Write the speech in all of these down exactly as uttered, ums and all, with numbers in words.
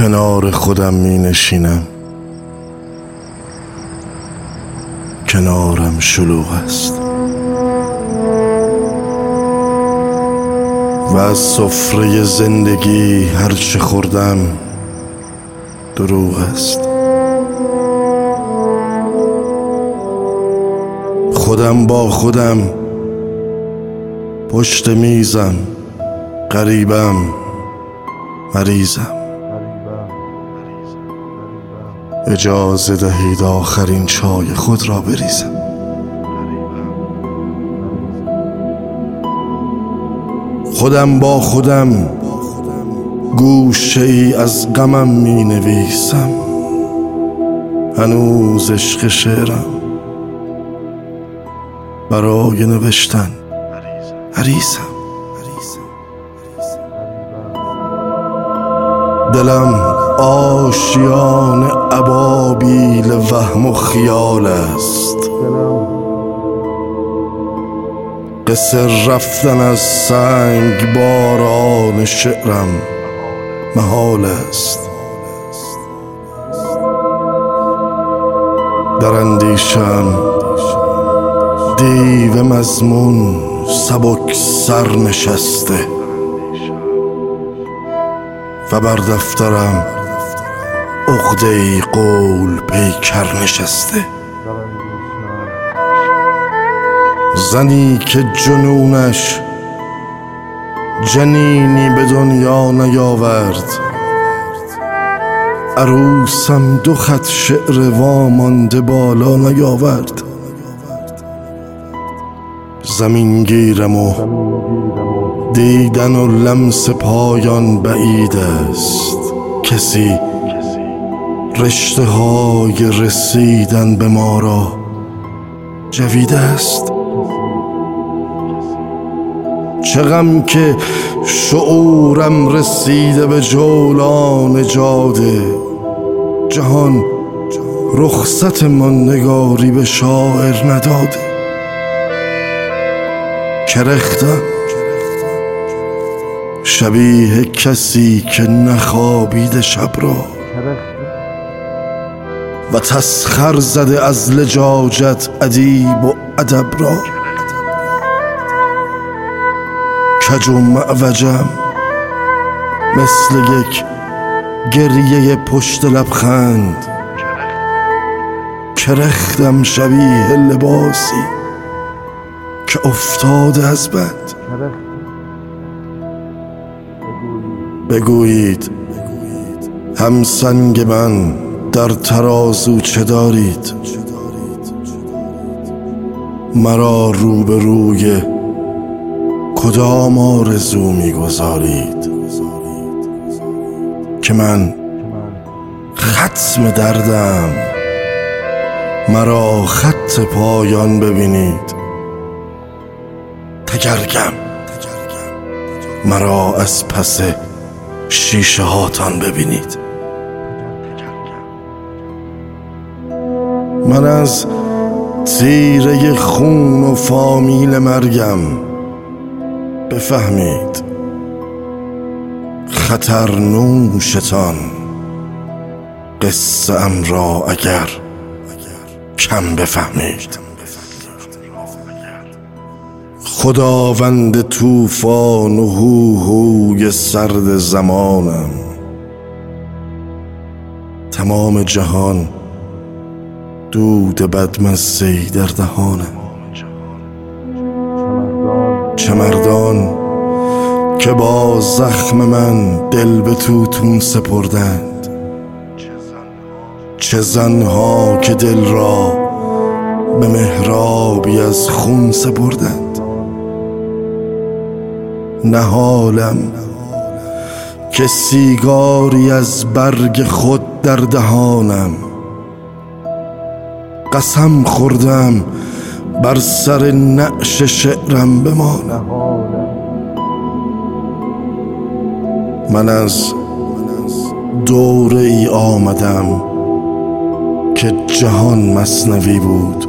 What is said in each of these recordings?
کنار خودم می نشینم، کنارم شلوغ است و از سفره زندگی هرچه خوردم دروغ است. خودم با خودم پشت میزم، غریبم، مریضم. اجازه دهید آخرین چای خود را بریزم. خودم با خودم گوشه ای از غمم می نویسم. هنوز عشق شعرم برای نوشتن عریزم. دلم آشیان ابابیل وهم و خیال است. قصر رفتن از سنگ باران شعرم محال است. در اندیشم دیو مضمون سبک سر نشسته و بر دفترم عقده‌ای قول پیکر نشسته. زنی که جنونش جنینی به دنیا نیاورد، عروسم دو خط شعر وامانده بالا نیاورد. زمین گیرم و دیدن و لمس پایان بعید است. کسی رشته های رسیدن به ما را جوید است. چه غم که شعورم رسیده به جولان جاده. جهان رخصت ماندگاری به شاعر نداده. کرختم شبیه کسی که نخوابیده شب را و تسخر زده از لجاجت ادیب و ادب را. کج و معوجم مثل یک گریه پشت لبخند. کرختم شبیه لباسی که افتاده از بند. بگویید همسنگ من در ترازو چه دارید؟ مرا روبروی کدام آرزو میگذارید که من ختم دردم؟ مرا خط پایان ببینید. تگرگم مرا از پس شیشه هاتان ببینید. من از تیره خون و فامیل مرگم. بفهمید خطرنوشتان قصه ام را اگر کم بفهمید. خداوند طوفان و هوهوی سرد زمانم. تمام جهان دود بدمزه‌ای در دهانم. چه مردان که با زخم من دل به توتون سپردند. چه زنها که دل را به محرابی از خون سپردند. نهالم که سیگاری از برگ خود در دهانم. قسم خوردم بر سر نعش شعرم بمانم. من از دوره ای آمدم که جهان مثنوی بود.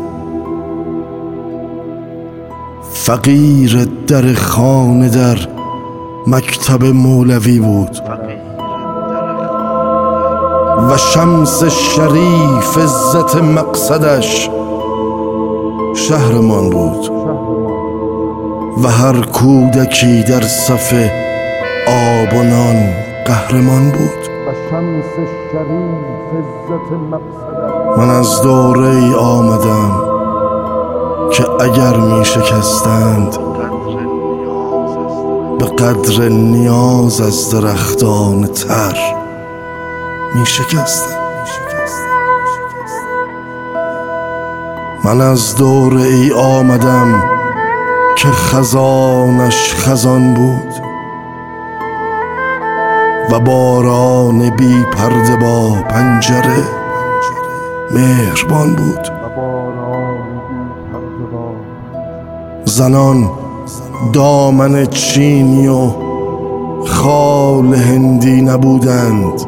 فقیر در خانه در مکتب مولوی بود. و شمس شریف عزت مقصدش شهرمان بود و هر کودکی در صف آب و نان قهرمان بود. من از دوره ای آمدم که اگر می شکستند به قدر نیاز از درختان تر می شکستند. من از دوره ای آمدم که خزانش خزان بود و باران بی پرده با پنجره مهربان بود. زنان دامن چینی و خال هندی نبودند،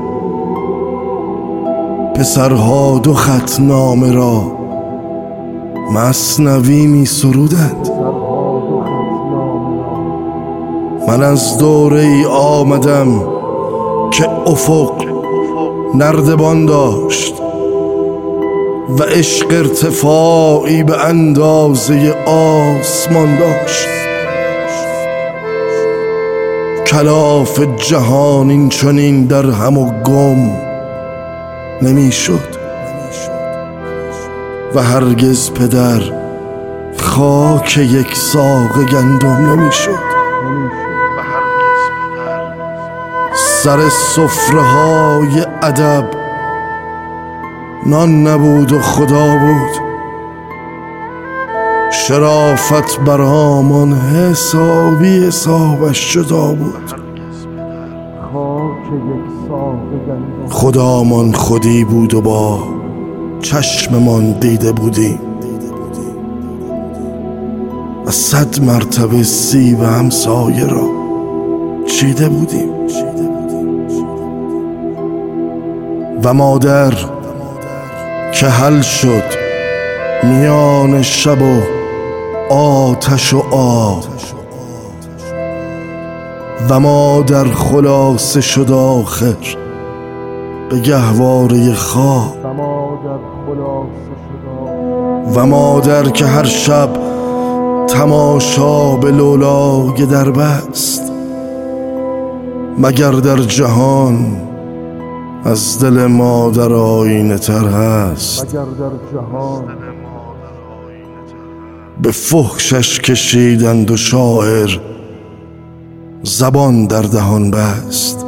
پسرها دو خط نامه را مثنوی می سرودند. من از دوره ای آمدم که افق نردبان داشت و عشق ارتفاعی به اندازه آسمان داشت. کلاف جهان این چنین در هم و گم نمی شد و هرگز پدر خاک یک ساق گندم نمی شد. سر سفره های ادب نان نبود و خدا بود. شرافت برآمان حسابی حسابش جدا بود. خدامان خودی بود و با چشممان دیده بودیم و صد مرتبه سیب همسایه را چیده بودیم. و مادر که حل شد میان شب و آتش و آب و مادر خلاصه شد آخر به گهواره خواب. و مادر که هر شب تماشا به لولای در بست، مگر در جهان از دل مادر آینه تر هست. به فحشش کشیدند و شاعر زبان در دهان بست،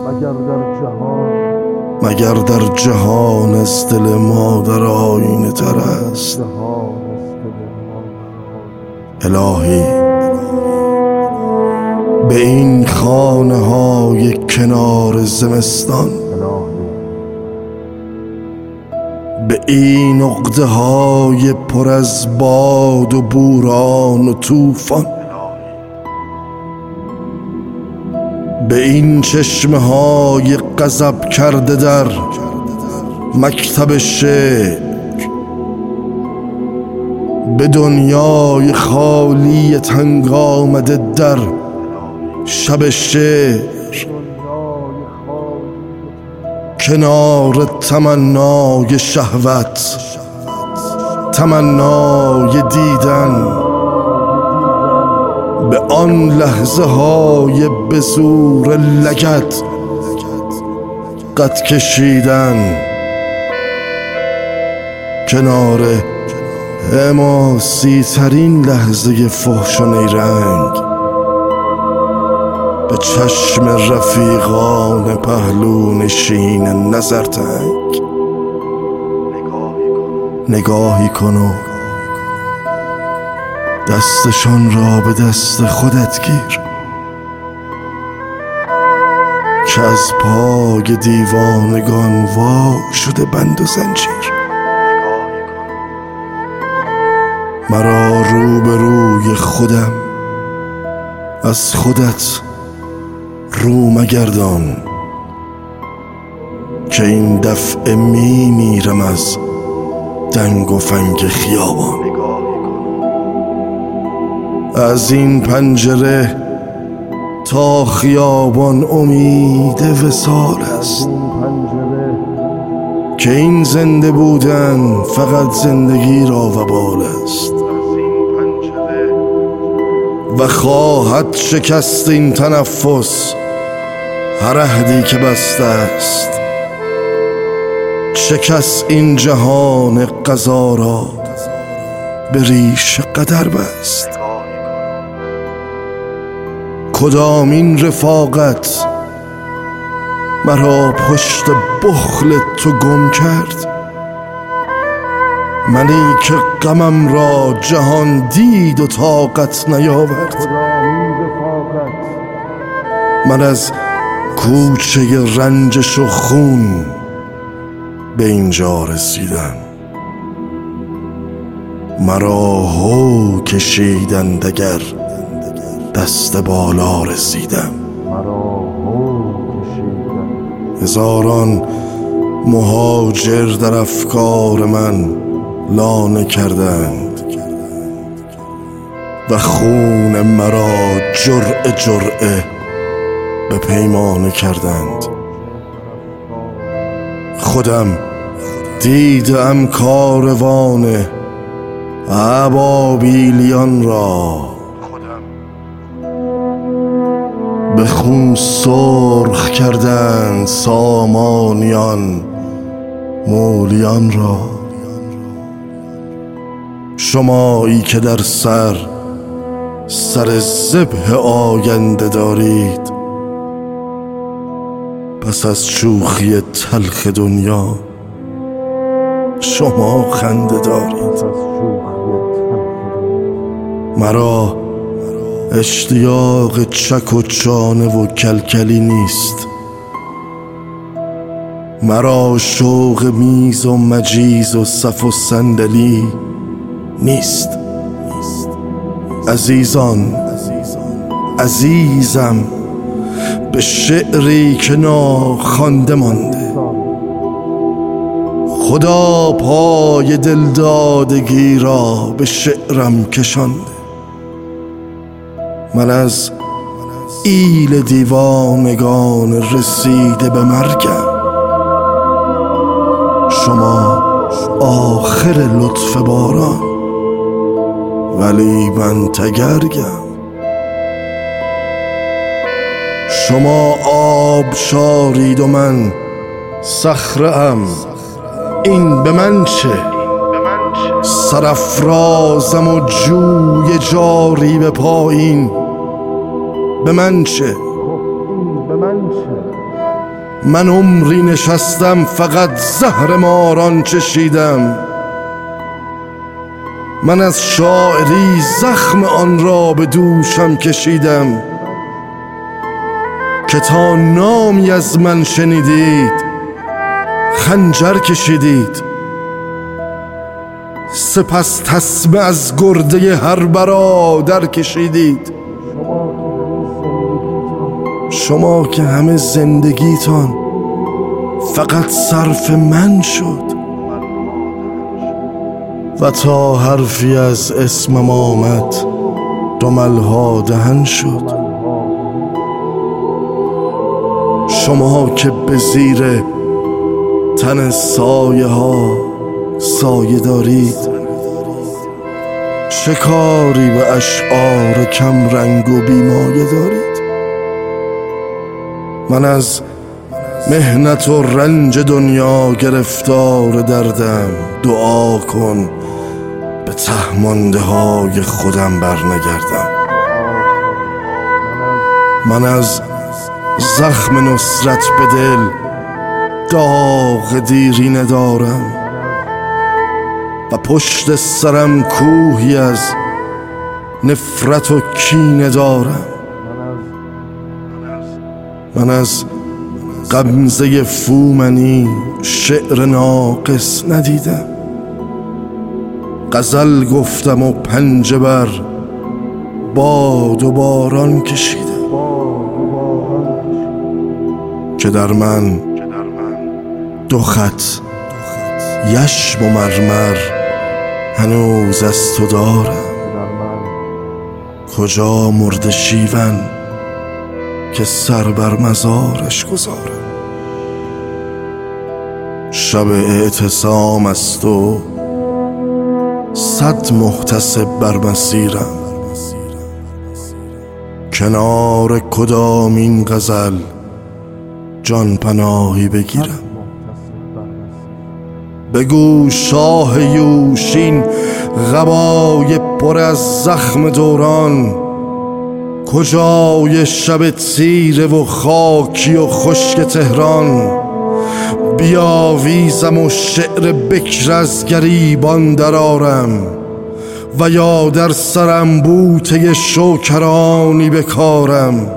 مگر در جهان از دل مادر آینه تر است. الهی به این خانه های کنار زمستان، به این عقده های پر از باد و بوران و طوفان، به این چشمه های غضب کرده در مکتب شعر، به دنیای خالی تنگ آمده در شب شعر، کنار تمنای شهوت، تمنای دیدن، به آن لحظه های به زور لگد قد کشیدن، کنار حماسی ترین لحظه فحش و نیرنگ، به چشم رفیقان پهلو نشین نظرتنگ نگاهی کن و دستشان را به دست خودت گیر که از پای دیوانگان وا شده بند و زنجیر. مرا رو به روی خودم از خودت رو مگردان که این دفعه می میرم از دنگ و فنگ خیابان. از این پنجره تا خیابان امید وصال است، که این زنده بودن فقط زندگی را وبال است و خواهد شکست این تنفس هر عهدی که بسته است. شکست این جهان قضا را به ریش قدر بست. کدامین رفاقت مرا پشت بخل تو گم کرد؟ منی که غمم را جهان دید و طاقت نیاورد. من از کوچه رنجش و خون به اینجا رسیدم. مرا هو کشیدند اگر دست بالا رسیدم. هزاران مهاجر در افکار من لانه کردند و خون مرا جرعه جرعه به پیمانه کردند. خودم دیدم کاروان ابابیلیان را به خون سرخ کردند سامانیان مولیان را. شمایی که در سر سر ذبح آینده دارید، پس از شوخی تلخ دنیا شما خنده دارید. مرا اشتیاق چک و چانه و کلکلی نیست. مرا شوق میز و مجیز و صف و صندلی نیست. عزیزان عزیزم به شعری که ناخوانده مانده. خدا پای دلدادگی را به شعرم کشانده. من از ایل دیوانگان رسیده به مرگم. شما آخر لطف باران ولی من تگرگم. شما آب شارید و من صخره‌ام. این به من چه؟ سرافرازم و جوی جاری به پایین به من چه؟ من عمری نشستم فقط زهر ماران چشیدم. من از شاعری زخم آن را به دوشم کشیدم که تا نامی از من شنیدید خنجر کشیدید. سپس تسمه از گرده هر برادر کشیدید. شما که همه زندگیتان فقط صرف من شد و تا حرفی از اسمم آمد دملها دهن شد. شما که به زیر تن سایه ها سایه دارید، چه کاری به اشعار کم رنگ و بیمایه دارید؟ من از مهنت و رنج دنیا گرفتار دردم. دعا کن به ته مانده های خودم برنگردم. من از زخم نصرت به دل داغ دیرینه دارم و پشت سرم کوهی از نفرت و کینه دارم. من از غمزه فومنی شعر ناقص ندیدم. غزل گفتم و پنجه بر باد و باران کشیدم که در من دو خط یشم و مرمر هنوز از تو دارم. کجا مرد شیون که سر بر مزارش گذارم؟ شب اعتصام است و صد محتسب بر مسیرم. کنار کدامین غزل جان پناهی بگیرم؟ بگو شاه یوشین قبای پر از زخم دوران کجای شب تیره و خاکی و خشک تهران؟ بیاویزم و شعر بکر از گریبان درارم و یا در سرم بوته شوکرانی بکارم.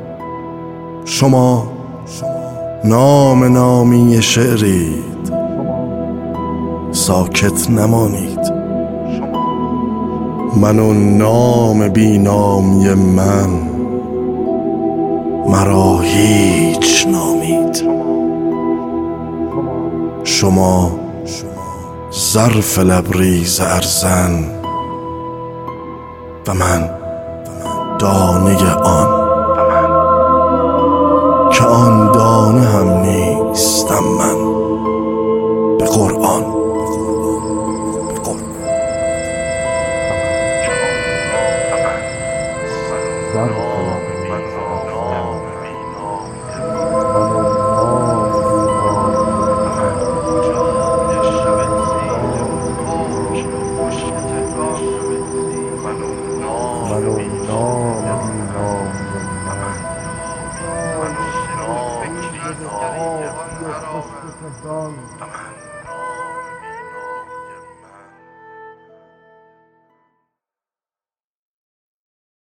شما نام نامی شعرید، ساکت نمانید. من و نام بی نامی من مرا هیچ نامید. شما ظرف لبریز ارزن و من دانه آن که آن دانه هم نیستم من. به قرآن ظرف